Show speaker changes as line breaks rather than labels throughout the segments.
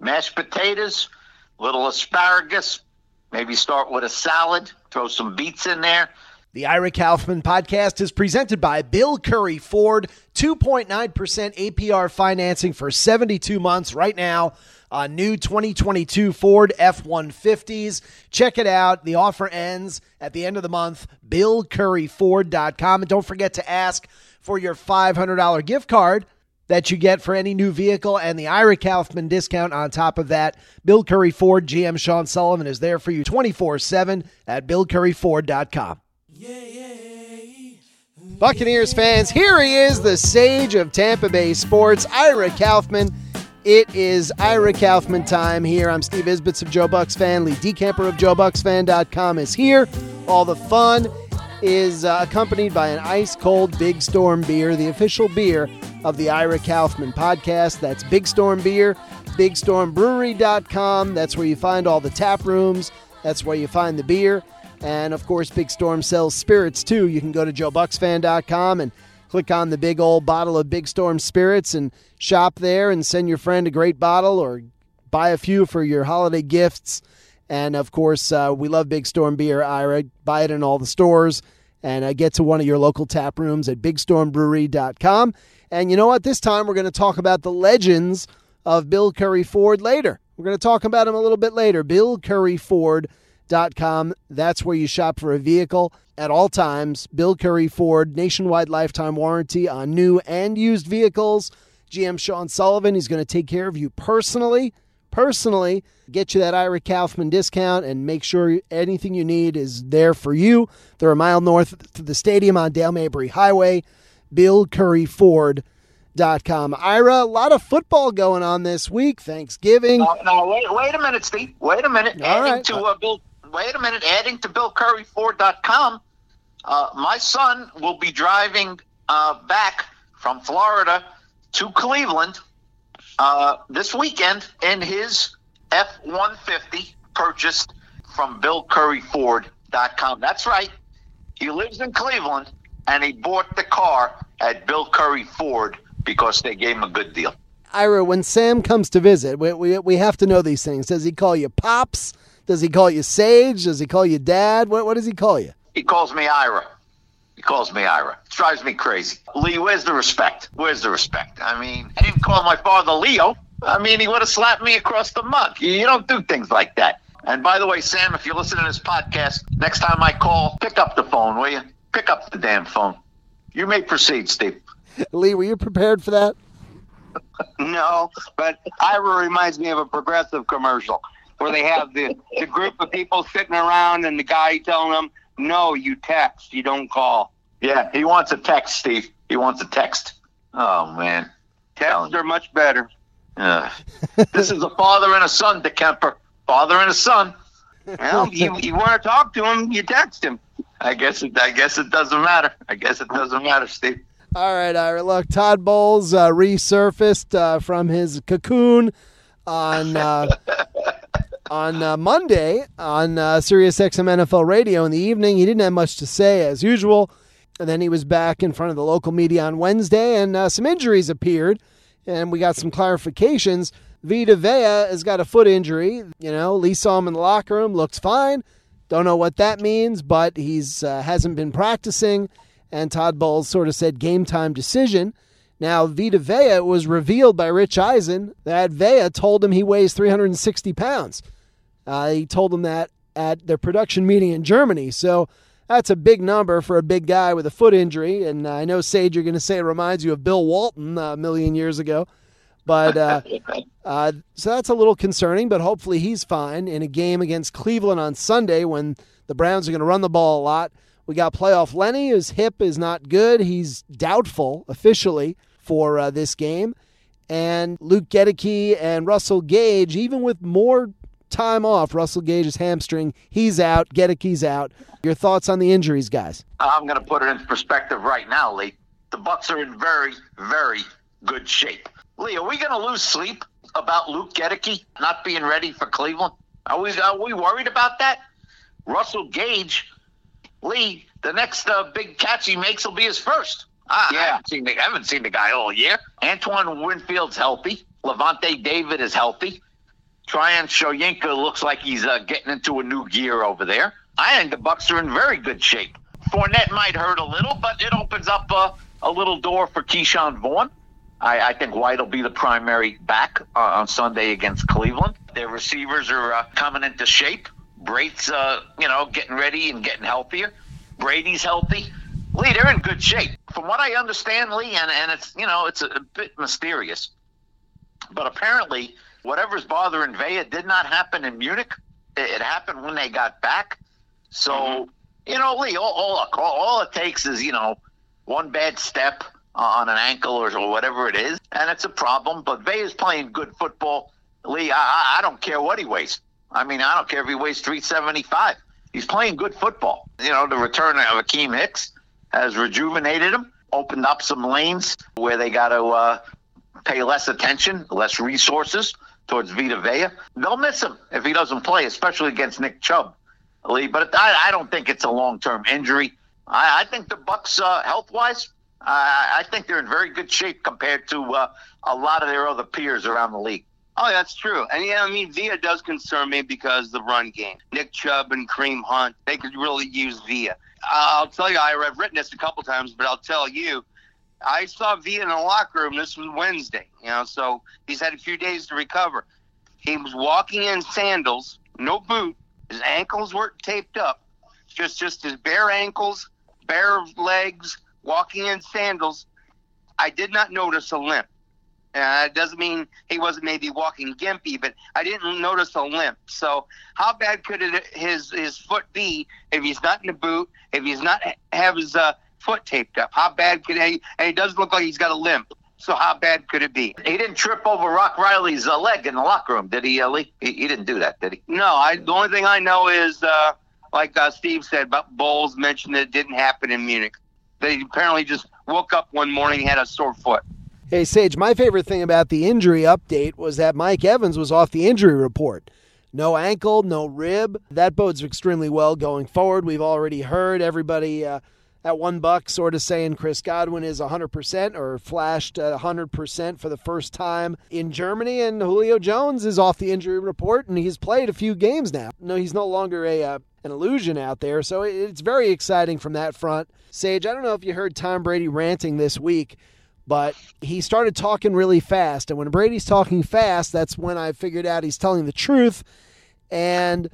mashed potatoes, little asparagus, maybe start with a salad, throw some beets in there.
The Ira Kaufman podcast is presented by Bill Curry Ford, 2.9% APR financing for 72 months right now on new 2022 Ford F-150s. Check it out. The offer ends at the end of the month, BillCurryFord.com. And don't forget to ask for your $500 gift card that you get for any new vehicle and the Ira Kaufman discount on top of that. Bill Curry Ford, GM Sean Sullivan is there for you 24/7 at BillCurryFord.com. Buccaneers fans, here he is, the sage of Tampa Bay sports, Ira Kaufman. It is Ira Kaufman time here. I'm Steve Isbitz of Joe Bucks Fan. Lee DeCamper of JoeBucksFan.com is here. All the fun is accompanied by an ice-cold Big Storm beer, the official beer of the Ira Kaufman podcast. That's Big Storm Beer, BigStormBrewery.com. That's where you find all the tap rooms. That's where you find the beer. And, of course, Big Storm sells spirits, too. You can go to JoeBucksFan.com and click on the big old bottle of Big Storm spirits and shop there and send your friend a great bottle or buy a few for your holiday gifts. And, of course, we love Big Storm beer, Ira. Buy it in all the stores and get to one of your local tap rooms at BigStormBrewery.com. And you know what? This time we're going to talk about the legends of Bill Curry Ford later. We're going to talk about him a little bit later. BillCurryFord.com. That's where you shop for a vehicle at all times. Bill Curry Ford, nationwide lifetime warranty on new and used vehicles. GM Sean Sullivan, he's going to take care of you personally, get you that Ira Kaufman discount and make sure anything you need is there for you. They're a mile north to the stadium on Dale Mabry Highway. BillCurryFord.com. Ira, a lot of football going on this week. Thanksgiving.
No, wait a minute, Steve. Wait a minute. Adding to BillCurryFord.com. My son will be driving back from Florida to Cleveland this weekend in his F-150 purchased from BillCurryFord.com. That's right. He lives in Cleveland, and he bought the car at Bill Curry Ford because they gave him a good deal.
Ira, when Sam comes to visit, we have to know these things. Does he call you Pops? Does he call you Sage? Does he call you Dad? What does he call you?
He calls me Ira. It drives me crazy. Lee, where's the respect? I mean, I didn't call my father Leo. I mean, he would have slapped me across the mug. You don't do things like that. And by the way, Sam, if you're listening to this podcast, next time I call, pick up the phone, will you? Pick up the damn phone. You may proceed, Steve.
Lee, were you prepared for that?
No, but Ira reminds me of a Progressive commercial where they have the group of people sitting around and the guy telling them, no, you text, you don't call.
Yeah, he wants a text, Steve. He wants a text. Oh, man.
Texts are much better.
This is a father and a son, DeKemper. Father and a son.
Well, you want to talk to him, you text him.
I guess it doesn't matter. Steve.
All right, Ira. Look, Todd Bowles resurfaced from his cocoon on Monday on SiriusXM NFL Radio in the evening. He didn't have much to say as usual. And then he was back in front of the local media on Wednesday, and some injuries appeared, and we got some clarifications. Vita Vea has got a foot injury. You know, Lee saw him in the locker room, looks fine. Don't know what that means, but he's hasn't been practicing, and Todd Bowles sort of said game time decision. Now, Vita Vea was revealed by Rich Eisen that Vea told him he weighs 360 pounds. He told him that at their production meeting in Germany. So that's a big number for a big guy with a foot injury. And I know, Sage, you're going to say it reminds you of Bill Walton a million years ago. But so that's a little concerning, but hopefully he's fine in a game against Cleveland on Sunday when the Browns are going to run the ball a lot. We got playoff Lenny. His hip is not good. He's doubtful officially for this game. And Luke Gedeke and Russell Gage, even with more time off, Russell Gage's hamstring, he's out. Gedeke's out. Your thoughts on the injuries, guys?
I'm going to put it in perspective right now, Lee. The Bucs are in very, very good shape. Lee, are we going to lose sleep about Luke Gedeke not being ready for Cleveland? Are we worried about that? Russell Gage, Lee, the next big catch he makes will be his first. I haven't seen the guy all year. Antoine Winfield's healthy. Levante David is healthy. Tryon Shoyinka looks like he's getting into a new gear over there. I think the Bucs are in very good shape. Fournette might hurt a little, but it opens up a little door for Keyshawn Vaughn. I think White will be the primary back on Sunday against Cleveland. Their receivers are coming into shape. Brate's, getting ready and getting healthier. Brady's healthy. Lee, they're in good shape. From what I understand, Lee, and it's a bit mysterious, but apparently whatever's bothering Vea did not happen in Munich. It happened when they got back. So, Lee, all it takes is, one bad step on an ankle or whatever it is, and it's a problem. But Vea's playing good football. Lee, I don't care what he weighs. I mean, I don't care if he weighs 375. He's playing good football. The return of Akeem Hicks has rejuvenated him, opened up some lanes where they got to pay less attention, less resources towards Vita Vea. They'll miss him if he doesn't play, especially against Nick Chubb, Lee. But I don't think it's a long-term injury. I think the Bucs, health-wise, I think they're in very good shape compared to a lot of their other peers around the league.
Oh, that's true. And, Vea does concern me because of the run game. Nick Chubb and Kareem Hunt, they could really use Vea. I'll tell you, I've written this a couple times, but I'll tell you, I saw Vea in the locker room. This was Wednesday, so he's had a few days to recover. He was walking in sandals, no boot. His ankles weren't taped up. Just his bare ankles, bare legs, walking in sandals. I did not notice a limp. It doesn't mean he wasn't maybe walking gimpy, but I didn't notice a limp. So how bad could his foot be if he's not in a boot, if he's not have his foot taped up? How bad could he? And he doesn't look like he's got a limp. So how bad could it be?
He didn't trip over Rock Riley's leg in the locker room, did he, Lee? He didn't do that, did he?
No. The only thing I know is, like Steve said, about Bowles mentioned that it didn't happen in Munich. That he apparently just woke up one morning and had a sore foot.
Hey, Sage, my favorite thing about the injury update was that Mike Evans was off the injury report. No ankle, no rib. That bodes extremely well going forward. We've already heard everybody at $1 sort of saying Chris Godwin is 100% or flashed 100% for the first time in Germany, and Julio Jones is off the injury report, and he's played a few games now. No, he's no longer an illusion out there, so it's very exciting from that front. Sage, I don't know if you heard Tom Brady ranting this week, but he started talking really fast. And when Brady's talking fast, that's when I figured out he's telling the truth. And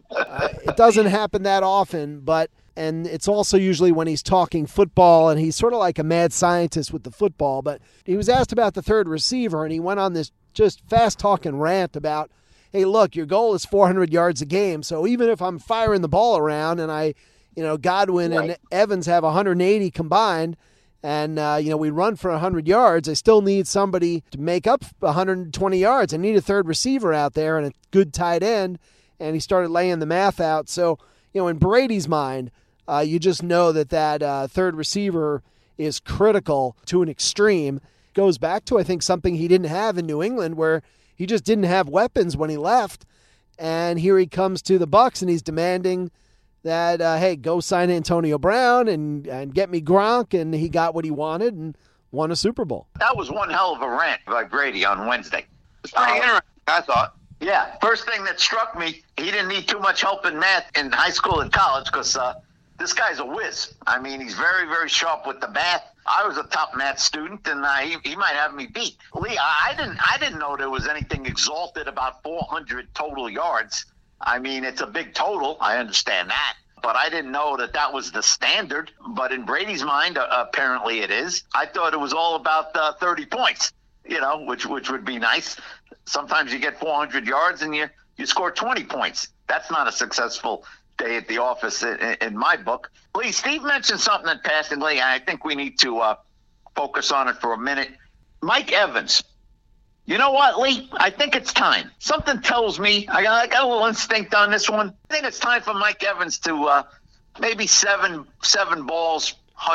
it doesn't happen that often, and it's also usually when he's talking football, and he's sort of like a mad scientist with the football. But he was asked about the third receiver, and he went on this just fast-talking rant about, hey, look, your goal is 400 yards a game. So even if I'm firing the ball around and Godwin and Evans have 180 combined, and, we run for 100 yards, I still need somebody to make up 120 yards. I need a third receiver out there and a good tight end. And he started laying the math out. So, in Brady's mind, you just know that third receiver is critical to an extreme. Goes back to, I think, something he didn't have in New England, where he just didn't have weapons when he left. And here he comes to the Bucs, and he's demanding that, hey, go sign Antonio Brown and get me Gronk, and he got what he wanted and won a Super Bowl.
That was one hell of a rant by Brady on Wednesday.
It's pretty interesting, I thought.
Yeah, first thing that struck me, he didn't need too much help in math in high school and college because this guy's a whiz. I mean, he's very, very sharp with the math. I was a top math student, and he might have me beat. Lee, I didn't know there was anything exalted about 400 total yards. I mean, it's a big total. I understand that. But I didn't know that was the standard. But in Brady's mind, apparently it is. I thought it was all about 30 points, which would be nice. Sometimes you get 400 yards and you score 20 points. That's not a successful day at the office in my book. Lee, Steve mentioned something in passing, Lee, and I think we need to focus on it for a minute. Mike Evans. You know what, Lee? I think it's time. Something tells me, I got a little instinct on this one. I think it's time for Mike Evans to maybe seven balls,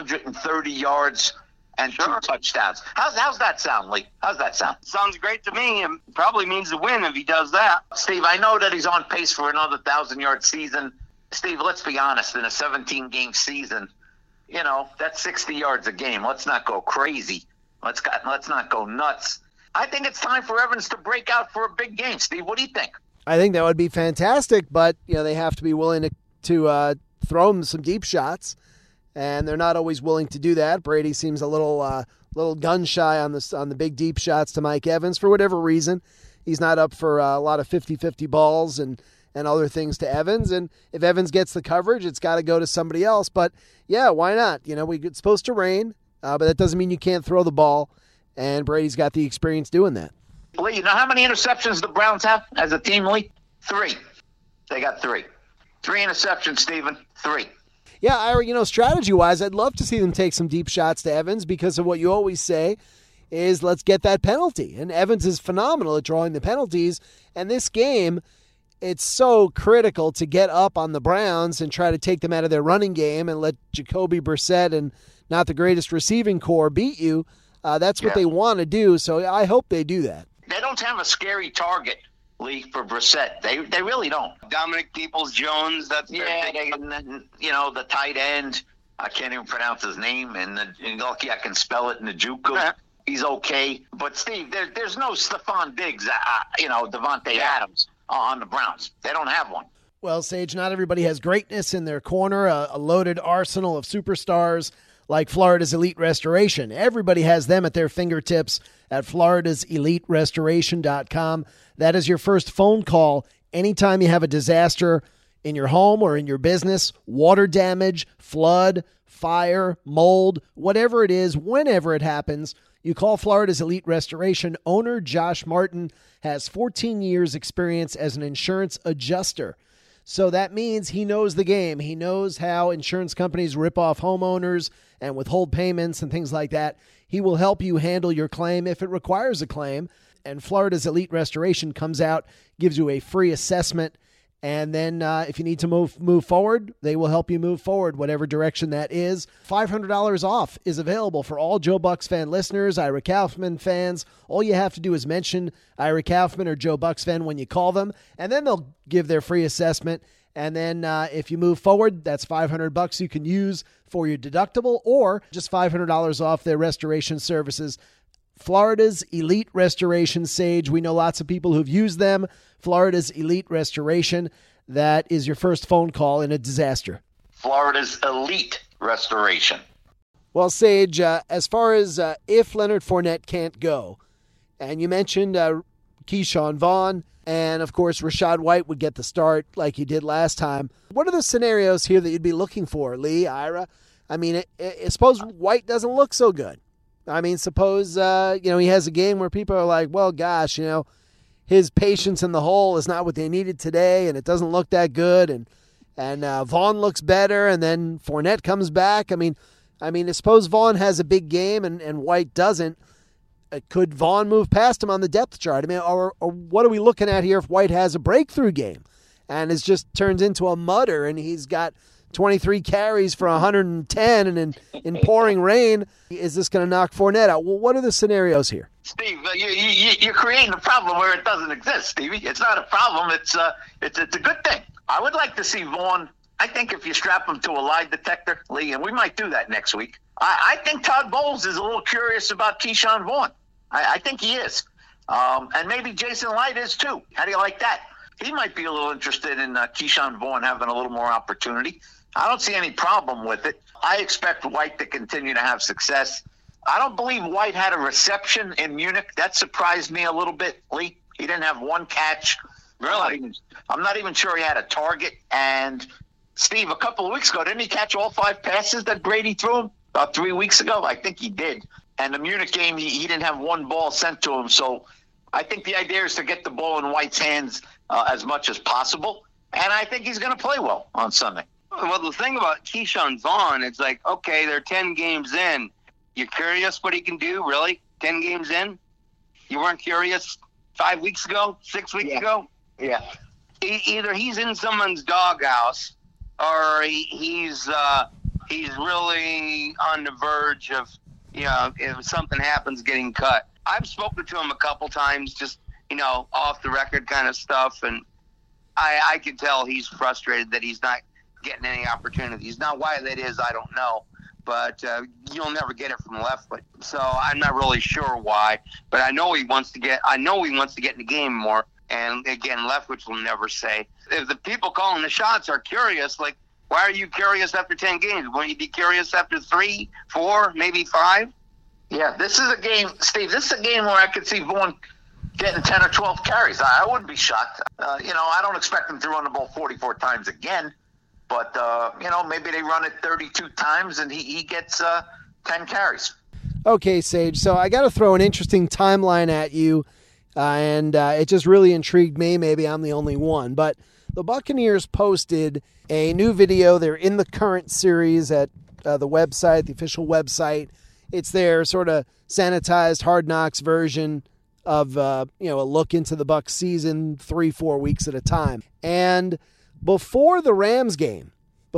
130 yards, and 2 touchdowns. How's that sound, Lee? How's that sound?
Sounds great to me. It probably means a win if he does that.
Steve, I know that he's on pace for another 1,000-yard season. Steve, let's be honest. In a 17-game season, that's 60 yards a game. Let's not go crazy. Let's not go nuts. I think it's time for Evans to break out for a big game. Steve, what do you think?
I think that would be fantastic, but they have to be willing to throw him some deep shots, and they're not always willing to do that. Brady seems a little gun shy on the big deep shots to Mike Evans for whatever reason. He's not up for a lot of 50-50 balls and other things to Evans. And if Evans gets the coverage, it's got to go to somebody else. But, yeah, why not? It's supposed to rain, but that doesn't mean you can't throw the ball. And Brady's got the experience doing that.
Lee, you know how many interceptions the Browns have as a team, Lee? 3. They got 3. 3 interceptions, Steven. 3.
Yeah, Ira, strategy-wise, I'd love to see them take some deep shots to Evans because of what you always say is let's get that penalty. And Evans is phenomenal at drawing the penalties. And this game, it's so critical to get up on the Browns and try to take them out of their running game and let Jacoby Brissett and not the greatest receiving core beat you. That's what they want to do, so I hope they do that.
They don't have a scary target, Lee, for Brissett. They really don't.
Dominic Peoples-Jones, that's
the tight end. I can't even pronounce his name, and lucky I can spell it, Njoku. He's okay. But, Steve, there's no Stephon Diggs, Devontae Adams on the Browns. They don't have one.
Well, Sage, not everybody has greatness in their corner, a loaded arsenal of superstars like Florida's Elite Restoration. Everybody has them at their fingertips at floridaseliterestoration.com. That is your first phone call anytime you have a disaster in your home or in your business, water damage, flood, fire, mold, whatever it is, whenever it happens, you call Florida's Elite Restoration. Owner Josh Martin has 14 years experience as an insurance adjuster. So that means he knows the game. He knows how insurance companies rip off homeowners and withhold payments and things like that. He will help you handle your claim if it requires a claim. And Florida's Elite Restoration comes out, gives you a free assessment. And then if you need to move forward, they will help you move forward, whatever direction that is. $500 off is available for all Joe Bucks fan listeners, Ira Kaufman fans. All you have to do is mention Ira Kaufman or Joe Bucks fan when you call them, and then they'll give their free assessment. And then if you move forward, that's $500 you can use for your deductible or just $500 off their restoration services. Florida's Elite Restoration, Sage. We know lots of people who've used them. Florida's Elite Restoration. That is your first phone call in a disaster.
Florida's Elite Restoration.
Well, Sage, as far as if Leonard Fournette can't go, and you mentioned Keyshawn Vaughn, and of course Rachaad White would get the start like he did last time. What are the scenarios here that you'd be looking for, Lee, Ira? I mean, suppose White doesn't look so good. I mean, suppose, he has a game where people are like, well, gosh, his patience in the hole is not what they needed today, and it doesn't look that good, and Vaughn looks better, and then Fournette comes back. I mean, suppose Vaughn has a big game and White doesn't. Could Vaughn move past him on the depth chart? I mean, or what are we looking at here if White has a breakthrough game and it just turns into a mutter and he's got 23 carries for 110 and in pouring rain, is this going to knock Fournette out? Well, what are the scenarios here?
Steve, you're creating a problem where it doesn't exist, Stevie. It's not a problem. It's a good thing. I would like to see Vaughn. I think if you strap him to a lie detector, Lee, and we might do that next week, I think Todd Bowles is a little curious about Keyshawn Vaughn. I think he is. And maybe Jason Light is too. How do you like that? He might be a little interested in Keyshawn Vaughn having a little more opportunity. I don't see any problem with it. I expect White to continue to have success. I don't believe White had a reception in Munich. That surprised me a little bit, Lee. He didn't have one catch. Really? I'm not even sure he had a target. And, Steve, a couple of weeks ago, didn't he catch all 5 passes that Brady threw him? About 3 weeks ago? I think he did. And the Munich game, he didn't have one ball sent to him. So I think the idea is to get the ball in White's hands as much as possible. And I think he's going to play well on Sunday.
Well, the thing about Keyshawn Vaughn, it's like, okay, they're 10 games in. You're curious what he can do, really? 10 games in? You weren't curious 5 weeks ago, 6 weeks ago?
Yeah.
Either he's in someone's doghouse or he's really on the verge of, if something happens, getting cut. I've spoken to him a couple times, just, off the record kind of stuff, and I can tell he's frustrated that he's not getting any opportunities. Now, why that is, I don't know. but you'll never get it from Leftwich. So I'm not really sure why, but I know he wants to get in the game more. And again, Leftwich will never say. If the people calling the shots are curious, like, why are you curious after 10 games? Won't you be curious after 3, 4, maybe 5?
Yeah, this is a game, Steve. This is a game where I could see Vaughn getting 10 or 12 carries. I wouldn't be shocked. I don't expect him to run the ball 44 times again, but maybe they run it 32 times and he gets 10 carries.
Okay, Sage. So I got to throw an interesting timeline at you. And it just really intrigued me. Maybe I'm the only one. But the Buccaneers posted a new video. They're in the current series at the website, the official website. It's their sort of sanitized Hard Knocks version of a look into the Bucs season 3-4 weeks at a time. And before the Rams game,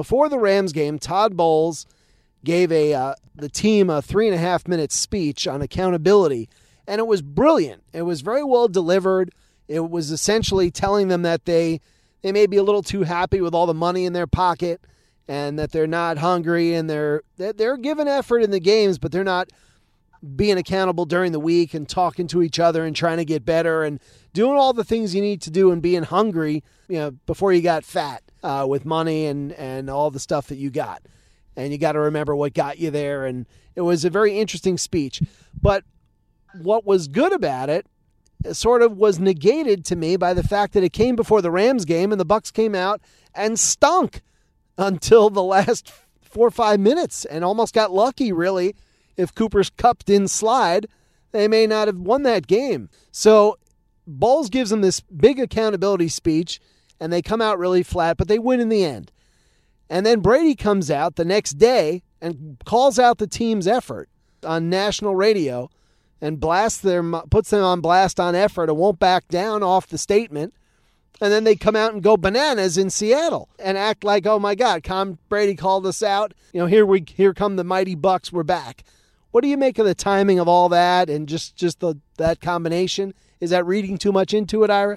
Todd Bowles gave the team a 3.5-minute speech on accountability. And it was brilliant. It was very well delivered. It was essentially telling them that they may be a little too happy with all the money in their pocket and that they're not hungry and they're giving effort in the games, but they're not being accountable during the week and talking to each other and trying to get better and doing all the things you need to do and being hungry, before you got fat with money and all the stuff that you got. And you got to remember what got you there. And it was a very interesting speech. But what was good about it sort of was negated to me by the fact that it came before the Rams game and the Bucs came out and stunk until the last 4 or 5 minutes and almost got lucky, really. If Cooper's Kupp didn't slide, they may not have won that game. So Bowles gives them this big accountability speech and they come out really flat, but they win in the end. And then Brady comes out the next day and calls out the team's effort on national radio and puts them on blast on effort and won't back down off the statement. And then they come out and go bananas in Seattle and act like, oh my God, Tom Brady called us out. Here come the mighty Bucs. We're back. What do you make of the timing of all that and just that combination? Is that reading too much into it, Ira?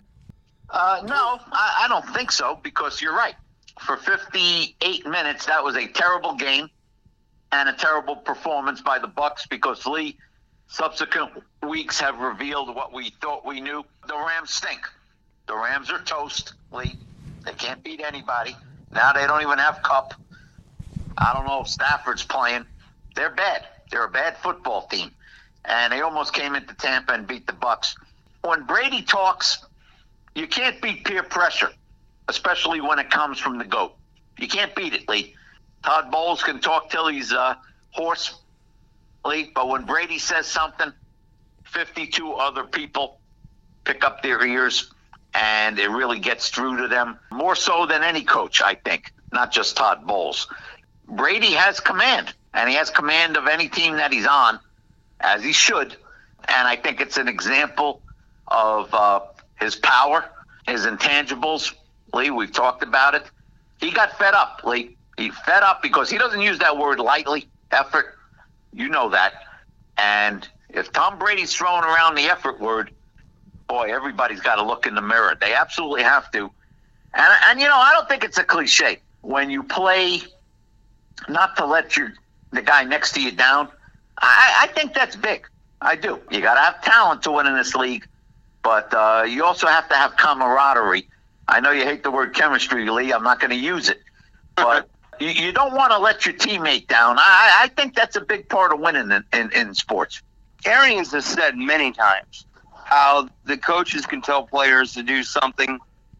No, I don't think so, because you're right. For 58 minutes, that was a terrible game and a terrible performance by the Bucs, because Lee, subsequent weeks have revealed what we thought we knew. The Rams stink. The Rams are toast, Lee. They can't beat anybody. Now they don't even have Kupp. I don't know if Stafford's playing. They're bad. They're a bad football team. And they almost came into Tampa and beat the Bucs. When Brady talks, you can't beat peer pressure, especially when it comes from the GOAT. You can't beat it, Lee. Todd Bowles can talk till he's hoarse, Lee, but when Brady says something, 52 other people pick up their ears, and it really gets through to them, more so than any coach, I think, not just Todd Bowles. Brady has command, and he has command of any team that he's on, as he should, and I think it's an example of his power, his intangibles. Lee, we've talked about it. He got fed up, Lee. He fed up because he doesn't use that word lightly, effort. You know that. And if Tom Brady's throwing around the effort word, boy, everybody's got to look in the mirror. They absolutely have to. And I don't think it's a cliche. When you play not to let the guy next to you down, I think that's big. I do. You got to have talent to win in this league, but you also have to have camaraderie. I know you hate the word chemistry, Lee. I'm not going to use it. But you don't want to let your teammate down. I think that's a big part of winning in sports.
Arians has said many times how the coaches can tell players to do something.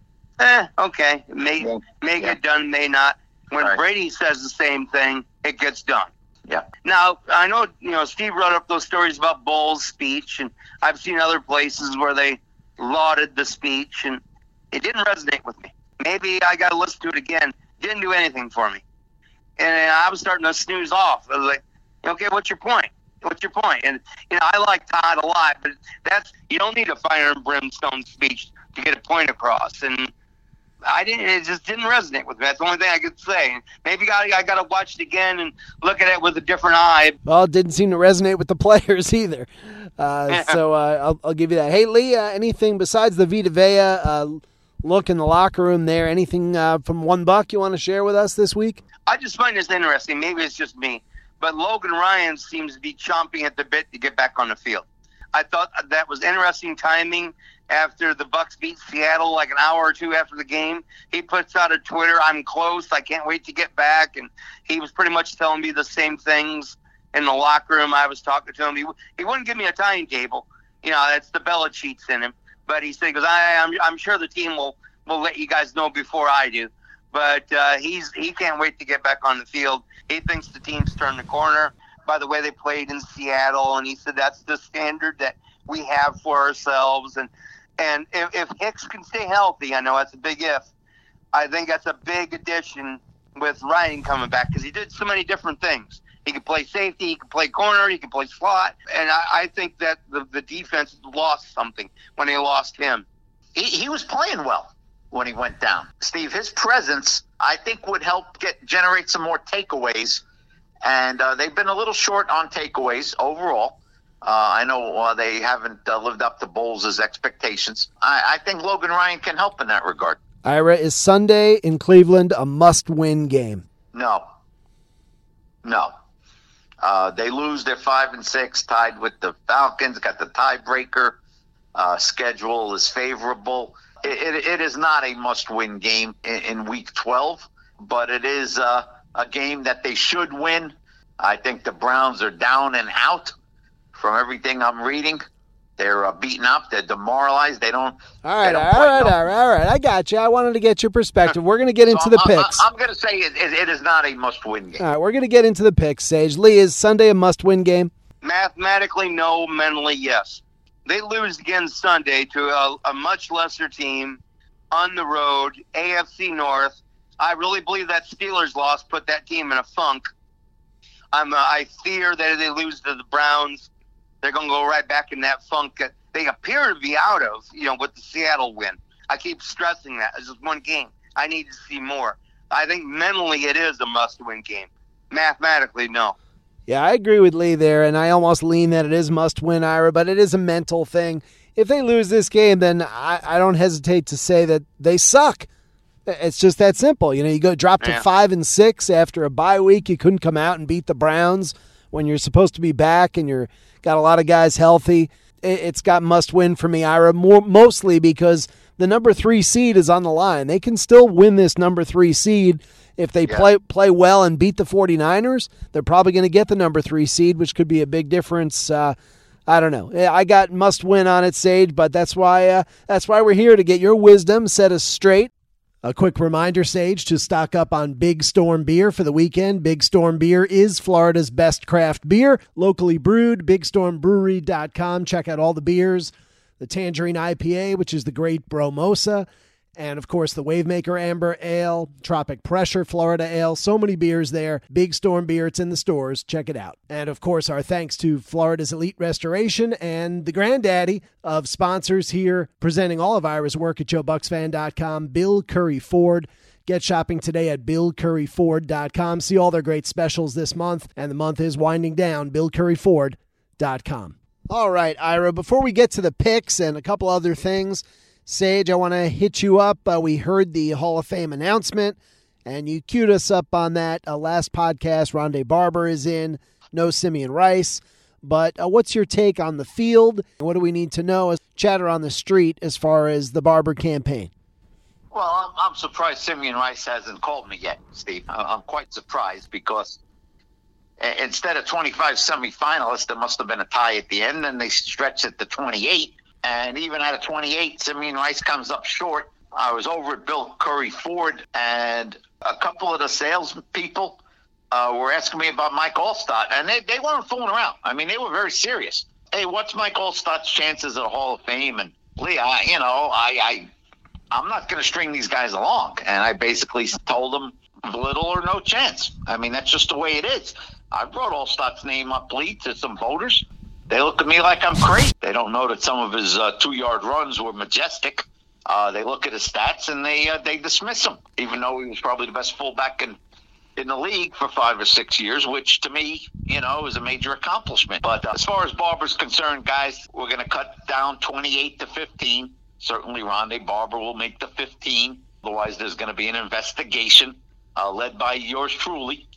Okay. May get done, may not. When Brady says the same thing, it gets done.
Yeah.
Now, I know, Steve brought up those stories about Bowles' speech, and I've seen other places where they lauded the speech, and it didn't resonate with me. Maybe I got to listen to it again. Didn't do anything for me. And I was starting to snooze off. I was like, okay, what's your point? What's your point? And, I like Todd a lot, but you don't need a fire and brimstone speech to get a point across. And it just didn't resonate with me. That's the only thing I could say. Maybe I got to watch it again and look at it with a different eye.
Well, it didn't seem to resonate with the players either. So I'll give you that. Hey, Lee, anything besides the Vita Vea look in the locker room there? Anything from One Buck you want to share with us this week?
I just find this interesting. Maybe it's just me. but Logan Ryan seems to be chomping at the bit to get back on the field. I thought that was interesting timing after the Bucs beat Seattle like an hour or two after the game. He puts out a Twitter, "I'm close, I can't wait to get back." And he was pretty much telling me the same things in the locker room. I was talking to him. He wouldn't give me a timetable. That's the Belichick's in him. But he said, I'm sure the team will let you guys know before I do. But he can't wait to get back on the field. He thinks the team's turned the corner by the way they played in Seattle, and he said that's the standard that we have for ourselves. And if Hicks can stay healthy, I know that's a big if, I think that's a big addition with Ryan coming back, because he did so many different things. He could play safety, he could play corner, he could play slot, and I think that the defense lost something when they lost him.
He was playing well when he went down. Steve, his presence, I think, would help generate some more takeaways. And they've been a little short on takeaways overall. I know they haven't lived up to Bowles' expectations. I think Logan Ryan can help in that regard.
Ira, is Sunday in Cleveland a must-win game?
No. They lose. They're 5-6, tied with the Falcons. Got the tiebreaker. Schedule is favorable. It is not a must-win game in Week 12, but it is a game that they should win. I think the Browns are down and out from everything I'm reading. They're beaten up. They're demoralized. They don't.
All right. I got you. I wanted to get your perspective. We're going to get into the picks.
I'm going to say it is not a must-win game.
All right, we're going to get into the picks, Sage. Lee, is Sunday a must-win game?
Mathematically, no. Mentally, yes. They lose again Sunday to a much lesser team on the road, AFC North. I really believe that Steelers loss put that team in a funk. I fear that if they lose to the Browns, they're going to go right back in that funk that they appear to be out of, with the Seattle win. I keep stressing that. It's just one game. I need to see more. I think mentally it is a must-win game. Mathematically, no.
Yeah, I agree with Lee there, and I almost lean that it is must-win, Ira, but it is a mental thing. If they lose this game, then I don't hesitate to say that they suck. It's just that simple. You go drop to 5-6 after a bye week. You couldn't come out and beat the Browns when you're supposed to be back and you're got a lot of guys healthy. It's got must-win for me, Ira, mostly because the number 3 seed is on the line. They can still win this number 3 seed. If they play well and beat the 49ers, they're probably going to get the number 3 seed, which could be a big difference. I don't know. I got must-win on it, Sage, but that's why we're here, to get your wisdom, set us straight. A quick reminder, Sage, to stock up on Big Storm beer for the weekend. Big Storm beer is Florida's best craft beer, locally brewed, BigStormBrewery.com. Check out all the beers, the Tangerine IPA, which is the Great Bromosa, and, of course, the Wavemaker Amber Ale, Tropic Pressure Florida Ale. So many beers there. Big Storm beer. It's in the stores. Check it out. And, of course, our thanks to Florida's Elite Restoration and the granddaddy of sponsors here presenting all of Ira's work at JoeBucksFan.com, Bill Curry Ford. Get shopping today at BillCurryFord.com. See all their great specials this month, and the month is winding down. BillCurryFord.com. All right, Ira, before we get to the picks and a couple other things, Sage, I want to hit you up. We heard the Hall of Fame announcement, and you queued us up on that last podcast. Rondé Barber is in, no Simeon Rice. But what's your take on the field? What do we need to know as chatter on the street as far as the Barber campaign?
Well, I'm surprised Simeon Rice hasn't called me yet, Steve. I'm quite surprised because instead of 25 semifinalists, there must have been a tie at the end, and they stretched it to 28. And even out of 28, Simeon Rice comes up short. I was over at Bill Curry Ford, and a couple of the salespeople were asking me about Mike Allstott, and they weren't fooling around. I mean, they were very serious. Hey, what's Mike Allstott's chances at the Hall of Fame? And Lee, I'm not going to string these guys along. And I basically told them little or no chance. I mean, that's just the way it is. I brought Allstott's name up, Lee, to some voters. They look at me like I'm crazy. They don't know that some of his 2-yard runs were majestic. They look at his stats and they dismiss him, even though he was probably the best fullback in the league for 5 or 6 years, which to me, is a major accomplishment. But as far as Barber's concerned, guys, we're going to cut down 28 to 15. Certainly Rondé Barber will make the 15. Otherwise, there's going to be an investigation led by yours truly.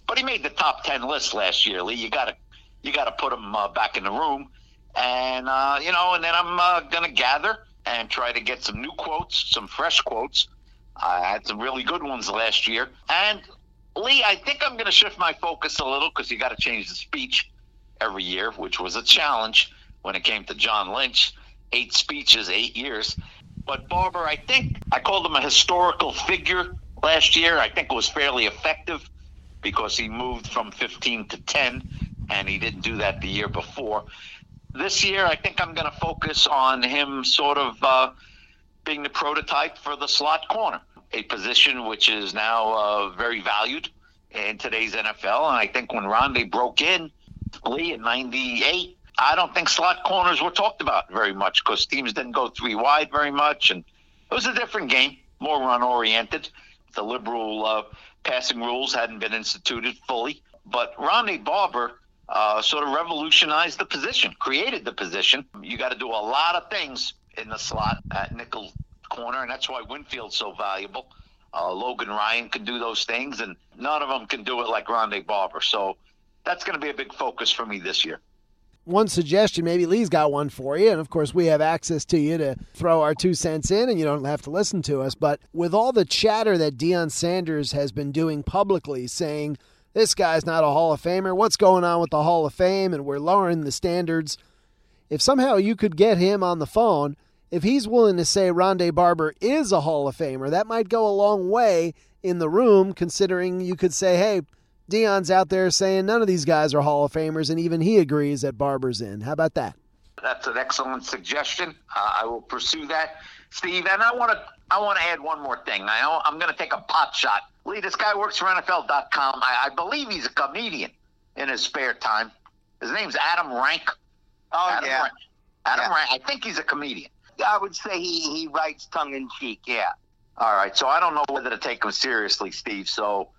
but he made the top 10 list last year, Lee. You got to put him back in the room. And, and then I'm going to gather and try to get some new quotes, some fresh quotes. I had some really good ones last year. And, Lee, I think I'm going to shift my focus a little because you got to change the speech every year, which was a challenge when it came to John Lynch. 8 speeches, 8 years. But Barber, I think I called him a historical figure last year. I think it was fairly effective because he moved from 15 to 10, and he didn't do that the year before. This year, I think I'm going to focus on him sort of being the prototype for the slot corner, a position which is now very valued in today's NFL. And I think when Rondé broke in, Lee, in 98, I don't think slot corners were talked about very much because teams didn't go 3 wide very much. And it was a different game, more run-oriented. The liberal passing rules hadn't been instituted fully. But Rondé Barber sort of revolutionized the position, created the position. You got to do a lot of things in the slot at nickel corner, and that's why Winfield's so valuable. Logan Ryan can do those things, and none of them can do it like Rondé Barber. So that's going to be a big focus for me this year.
One suggestion, maybe Lee's got one for you, and of course we have access to you to throw our 2 cents in, and you don't have to listen to us. But with all the chatter that Deion Sanders has been doing publicly, saying this guy's not a Hall of Famer, what's going on with the Hall of Fame, and we're lowering the standards, if somehow you could get him on the phone, if he's willing to say Rondé Barber is a Hall of Famer, that might go a long way in the room, considering you could say, hey, Deion's out there saying none of these guys are Hall of Famers, and even he agrees that Barber's in. How about that?
That's an excellent suggestion. I will pursue that, Steve. And I want to add one more thing. I'm going to take a pot shot. Lee, this guy works for NFL.com. I believe he's a comedian in his spare time. His name's Adam Rank.
Adam
Rank. I think he's a comedian.
I would say he writes tongue-in-cheek, yeah.
All right, so I don't know whether to take him seriously, Steve. So,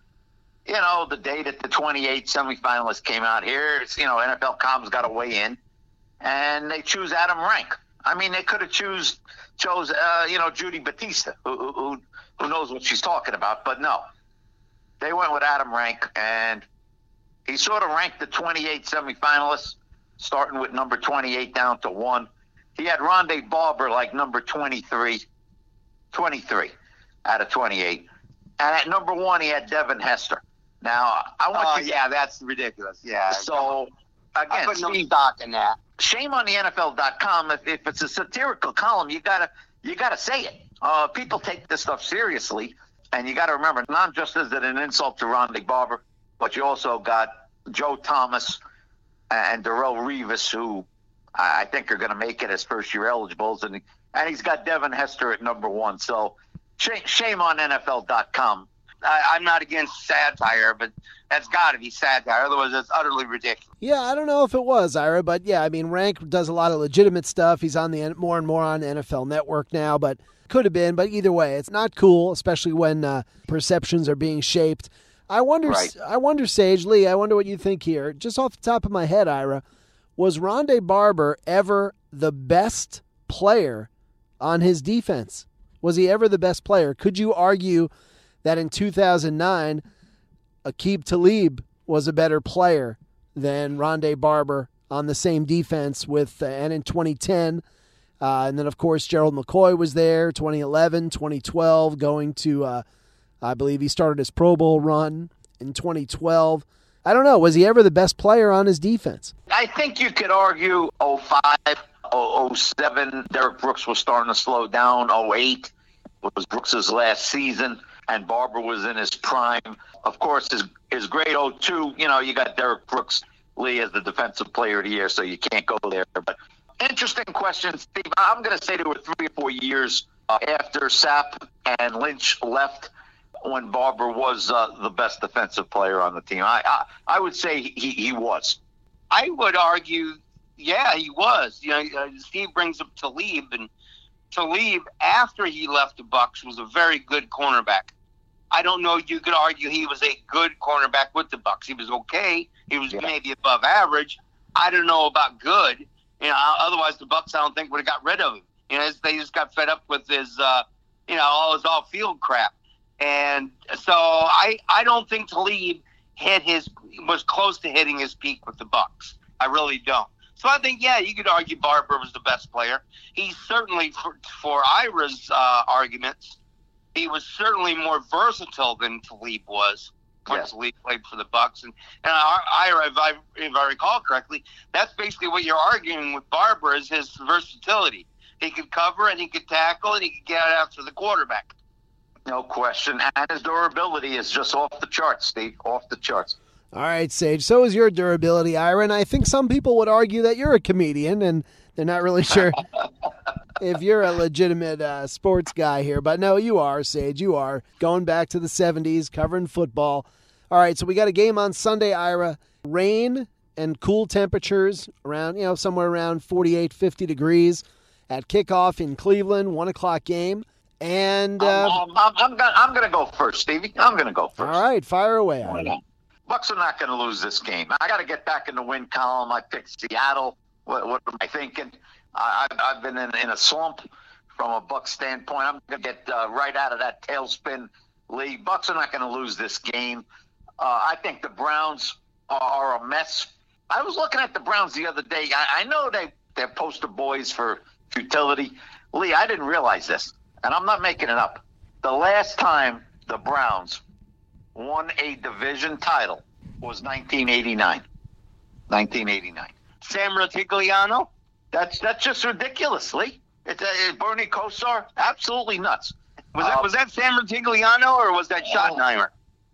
the day that the 28 semifinalists came out here, NFL.com's got to weigh in, and they choose Adam Rank. I mean, they could have chose Judy Batista, who knows what she's talking about, but no. They went with Adam Rank, and he sort of ranked the 28 semifinalists, starting with number 28 down to 1. He had Rondé Barber like number 23 out of 28. And at number 1, he had Devin Hester. Now, I want you...
yeah, that's ridiculous. Yeah.
So, again,
I put no stock in that.
Shame on the NFL.com. If it's a satirical column, you gotta say it. People take this stuff seriously, and you got to remember, not just is it an insult to Rondé Barber, but you also got Joe Thomas and Darrelle Revis, who I think are going to make it as first-year eligibles, and he's got Devin Hester at number 1. So shame on NFL.com.
I'm not against satire, but that's got to be satire. Otherwise, it's utterly ridiculous.
Yeah, I don't know if it was, Ira, but yeah, I mean, Rank does a lot of legitimate stuff. He's on the more and more on NFL Network now, but could have been. But either way, it's not cool, especially when perceptions are being shaped. I wonder, Sage Lee, I wonder what you think here. Just off the top of my head, Ira, was Rondé Barber ever the best player on his defense? Was he ever the best player? Could you argue that in 2009, Aqib Talib was a better player than Rondé Barber on the same defense and in 2010, and then of course Gerald McCoy was there, 2011, 2012, going to, I believe he started his Pro Bowl run in 2012. I don't know, was he ever the best player on his defense?
I think you could argue 05, 07, Derek Brooks was starting to slow down, 08 was Brooks' last season, and Barber was in his prime. Of course, his great 02, you got Derek Brooks, Lee, as the defensive player of the year, so you can't go there. But interesting question, Steve. I'm going to say there were 3 or 4 years after Sapp and Lynch left when Barber was the best defensive player on the team. I would say he was.
I would argue, yeah, he was. Steve brings up Talib, and Talib, after he left the Bucs, was a very good cornerback. I don't know. You could argue he was a good cornerback with the Bucs. He was okay. He was maybe above average. I don't know about good. Otherwise the Bucs, I don't think, would have got rid of him. They just got fed up with his, all his off-field crap. And so I don't think Talib was close to hitting his peak with the Bucs. I really don't. So I think, yeah, you could argue Barber was the best player. He certainly, for Ira's arguments, he was certainly more versatile than Talib was. Talib played for the Bucs, and Ira, if I recall correctly, that's basically what you're arguing with Barber is his versatility. He could cover and he could tackle and he could get after the quarterback.
No question, and his durability is just off the charts, Steve. Off the charts.
All right, Sage. So is your durability, Ira, and I think some people would argue that you're a comedian, and they're not really sure if you're a legitimate sports guy here. But no, you are, Sage. You are. Going back to the 70s, covering football. All right, so we got a game on Sunday, Ira. Rain and cool temperatures around, somewhere around 48, 50 degrees at kickoff in Cleveland, 1 o'clock game. And
I'm gonna go first, Stevie. I'm gonna go first.
All right, fire away, Ira.
Bucs are not going to lose this game. I got to get back in the win column. I picked Seattle. What am I thinking? I've been in a slump from a Bucs standpoint. I'm going to get right out of that tailspin, Lee. Bucs are not going to lose this game. I think the Browns are a mess. I was looking at the Browns the other day. I know they're poster boys for futility. Lee, I didn't realize this, and I'm not making it up. The last time the Browns won a division title was 1989. 1989.
Sam Rutigliano?
That's just ridiculous, Lee. It's Bernie Kosar, absolutely nuts.
Was that Sam Rutigliano or was that Schottenheimer?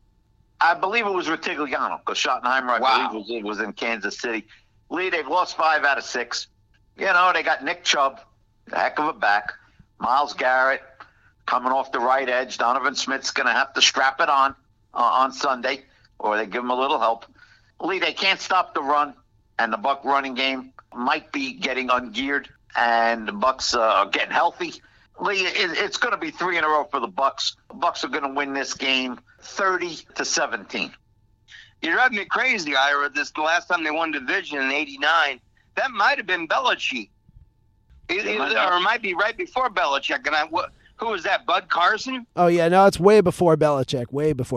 I believe it was Rutigliano because Schottenheimer, I believe, was in Kansas City. Lee, they've lost 5 out of 6. They got Nick Chubb, a heck of a back. Myles Garrett coming off the right edge. Donovan Smith's going to have to strap it on Sunday, or they give him a little help. Lee, they can't stop the run, and the Buck running game might be getting ungeared, and the Bucks are getting healthy. Lee, it's going to be 3 in a row for the Bucks. The Bucks are going to win this game 30-17.
You're driving me crazy, Ira. The last time they won division in '89, that might have been Belichick. Or it might be right before Belichick. And who was that, Bud Carson?
Oh, yeah, no, it's way before Belichick,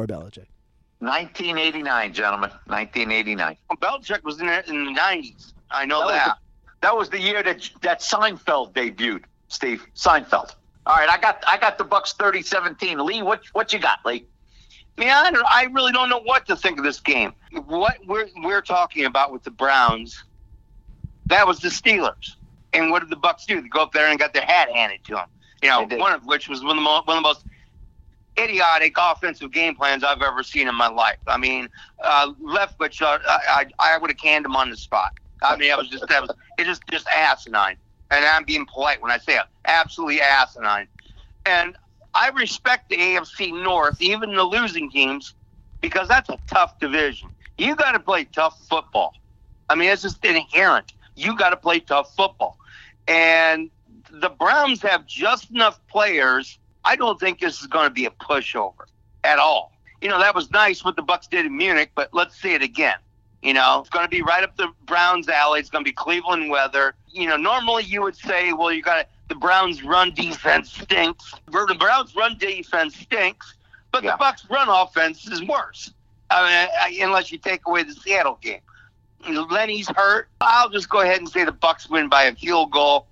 1989, gentlemen, 1989.
Well, Belichick was in the 90s. I know that.
That was the year that Seinfeld debuted, Steve. Seinfeld. All right, I got the Bucks 30-17. Lee, what you got, Lee?
Man, I really don't know what to think of this game. What we're talking about with the Browns, that was the Steelers. And what did the Bucks do? They go up there and got their hat handed to them. One of which was one of the most idiotic offensive game plans I've ever seen in my life. I mean, Leftwich, I would have canned him on the spot. I mean, it was just asinine. And I'm being polite when I say it. Absolutely asinine. And I respect the AFC North, even the losing teams, because that's a tough division. You got to play tough football. I mean, it's just inherent. You got to play tough football. And the Browns have just enough players. I don't think this is going to be a pushover at all. That was nice what the Bucs did in Munich, but let's see it again. It's going to be right up the Browns' alley. It's going to be Cleveland weather. Normally you would say, well, the Browns' run defense stinks. The Browns' run defense stinks, but the Bucs' run offense is worse. Unless you take away the Seattle game. Lenny's hurt. I'll just go ahead and say the Bucs win by a field goal,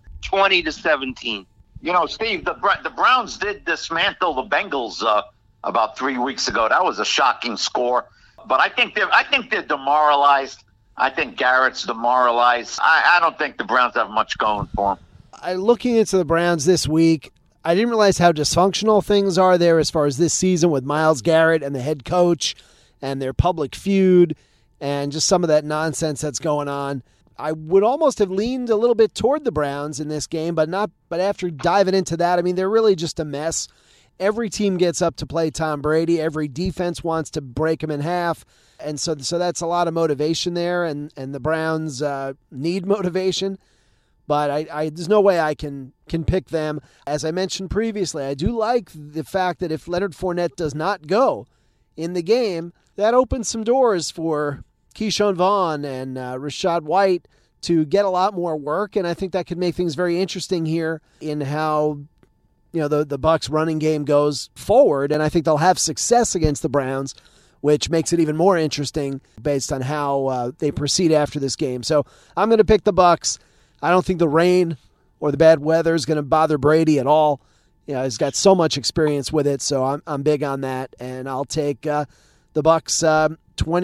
20-17.
Steve, the Browns did dismantle the Bengals about 3 weeks ago. That was a shocking score. But I think they're demoralized. I think Garrett's demoralized. I don't think the Browns have much going for them.
Looking into the Browns this week, I didn't realize how dysfunctional things are there as far as this season with Myles Garrett and the head coach and their public feud and just some of that nonsense that's going on. I would almost have leaned a little bit toward the Browns in this game, but after diving into that, I mean, they're really just a mess. Every team gets up to play Tom Brady. Every defense wants to break him in half. And so that's a lot of motivation there, and the Browns need motivation. But there's no way I can pick them. As I mentioned previously, I do like the fact that if Leonard Fournette does not go in the game, that opens some doors for Keyshawn Vaughn and Rachaad White to get a lot more work, and I think that could make things very interesting here in how the Bucs running game goes forward, and I think they'll have success against the Browns which makes it even more interesting based on how they proceed after this game. So I'm going to pick the Bucs. I don't think the rain or the bad weather is going to bother Brady at all. He's got so much experience with it, so I'm big on that, and I'll take the Bucs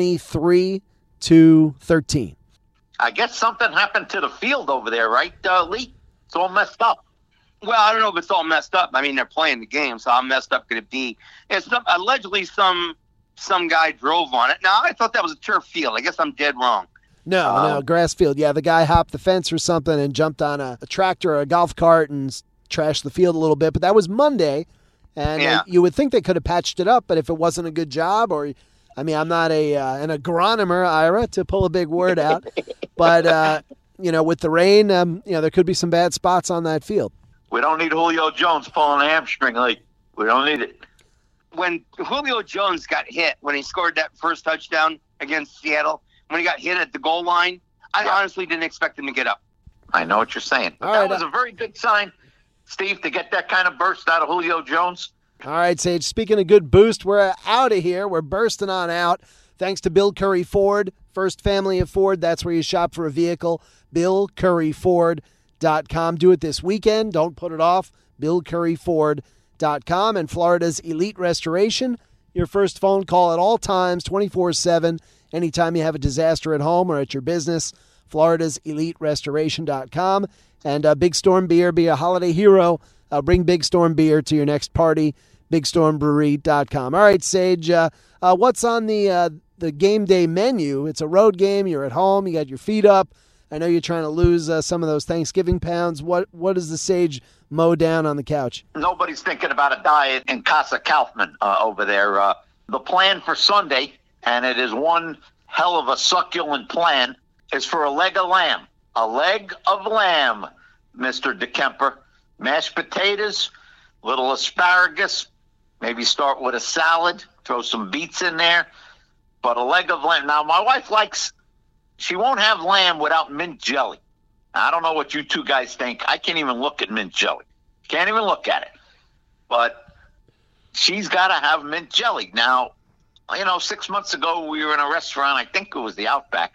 23-13.
I guess something happened to the field over there, right, Lee? It's all messed up.
Well, I don't know if it's all messed up. I mean, they're playing the game, so how messed up could it be? Allegedly, some guy drove on it. Now, I thought that was a turf field. I guess I'm dead wrong.
No, grass field. Yeah, the guy hopped the fence or something and jumped on a tractor or a golf cart and trashed the field a little bit. But that was Monday, and you would think they could have patched it up, but if it wasn't a good job I'm not an agronomer, Ira, to pull a big word out. But, with the rain, there could be some bad spots on that field.
We don't need Julio Jones pulling a hamstring, Lee. We don't need it.
When Julio Jones got hit, when he scored that first touchdown against Seattle, when he got hit at the goal line, I honestly didn't expect him to get up.
I know what you're saying. That was a very good sign, Steve, to get that kind of burst out of Julio Jones.
All right, Sage, speaking of good boost, we're out of here. We're bursting on out. Thanks to Bill Curry Ford, First Family of Ford. That's where you shop for a vehicle. BillCurryFord.com. Do it this weekend. Don't put it off. BillCurryFord.com. And Florida's Elite Restoration. Your first phone call at all times, 24/7. Anytime you have a disaster at home or at your business, Florida's EliteRestoration.com. And Big Storm Beer, be a holiday hero. Bring Big Storm Beer to your next party, BigStormBrewery.com. All right, Sage, what's on the game day menu? It's a road game. You're at home. You got your feet up. I know you're trying to lose some of those Thanksgiving pounds. What does the Sage mow down on the couch?
Nobody's thinking about a diet in Casa Kaufman over there. The plan for Sunday, and it is one hell of a succulent plan, is for a leg of lamb. A leg of lamb, Mr. DeKemper. Mashed potatoes, little asparagus, maybe start with a salad, throw some beets in there, but a leg of lamb. Now, my wife she won't have lamb without mint jelly. Now, I don't know what you two guys think. I can't even look at mint jelly. Can't even look at it. But she's got to have mint jelly. Now, 6 months ago, we were in a restaurant, I think it was the Outback,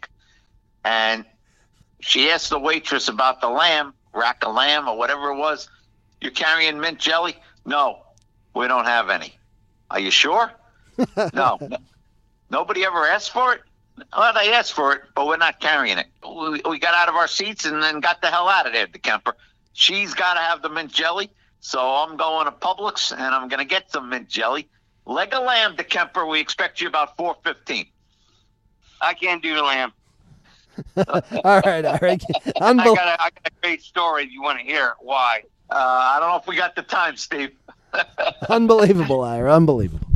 and she asked the waitress about the lamb, rack of lamb or whatever it was. You're carrying mint jelly? No, we don't have any. Are you sure? No. Nobody ever asked for it? Well, they asked for it, but we're not carrying it. We got out of our seats and then got the hell out of there, DeKemper. She's got to have the mint jelly, so I'm going to Publix and I'm going to get some mint jelly. Leg of lamb, DeKemper, we expect you about 4:15.
I can't do the lamb.
All right.
I got a great story if you want to hear it. Why?
I don't know if we got the time, Steve.
Unbelievable, Ira. Unbelievable.